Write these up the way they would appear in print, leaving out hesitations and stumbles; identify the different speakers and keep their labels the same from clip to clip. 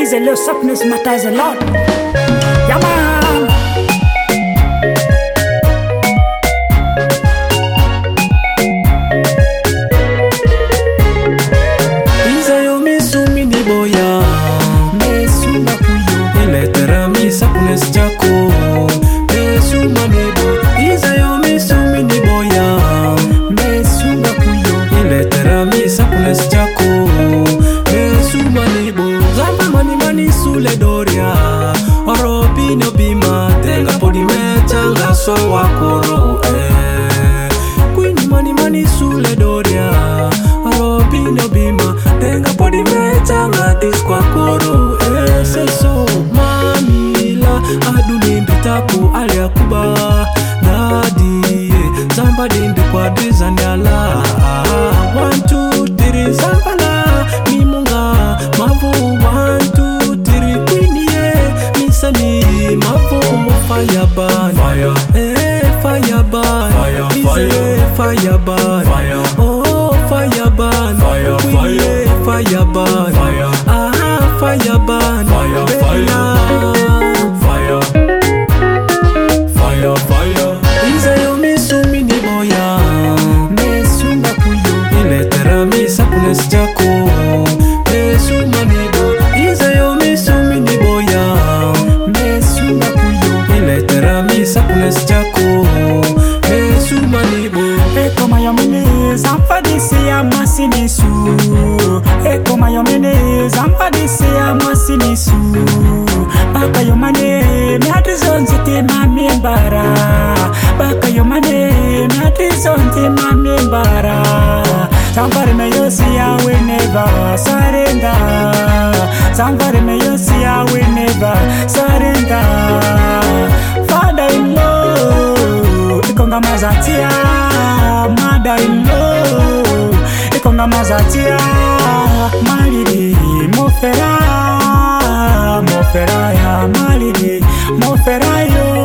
Speaker 1: This a little softness matters a lot. Yeah, man.
Speaker 2: Softness jako mesuma nebo izayo misumi ni boya mesuma kuyo iletera mi softness jako mesuma nebo zamba mani sule doria oropi no bima tenga podi mechanga so wakoro queen mani sule doria oropi no bima tenga podi mechanga disco koro say so aduni mbitaku alia kuba nadi zamba dinde kwa drizanyala 1 2 3 zambala mimunga mavu 1 2 3 kwinie misani mavu fireban fireban fireban oh fireban fireban fireban izayo misumi ni boya mesuma kuyo iletera mi softness jako mesuma nebo izayo misumi ni boya mesuma kuyo iletera mi softness jako mesuma nebo
Speaker 1: ekoma yomene zamfadisi ya masinisu ekoma yomene zamfadisi ya masinisu baka yomane miatrizonzite mamiembara baka yomane miatrizonzite mamiembara zamfare meyosi yawe never surrender zamfare meyosi yawe never surrender father in law ikonga mazatia mother in law ikonga mazatia maliri mofera ya maliri moferayo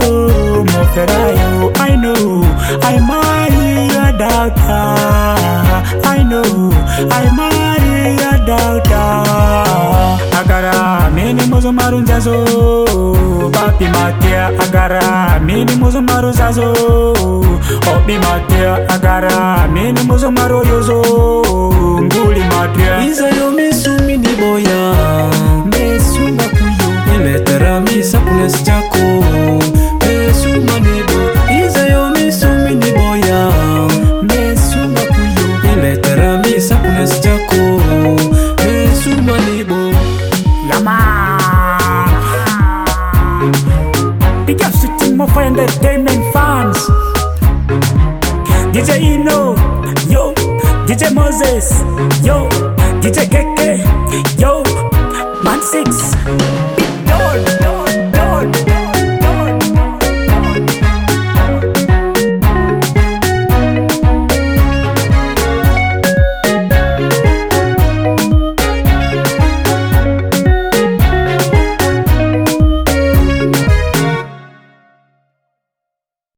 Speaker 1: I know I marry your daughter I know I marry your daughter agara mini muzo marunzazo papi matia agara mini muzo marunzazo obi matia agara mini muzo maroyozo nguli matia
Speaker 2: izayo misumi ni boya mesuma kuyo iletera mi softness jako mesuma nebo izayo misumi ni boya mesuma kuyo iletera mi softness jako mesuma nebo
Speaker 1: yama big up to Team of Entertainment fans DJ Ino yo DJ Moses yo DJ Keke yo Man 6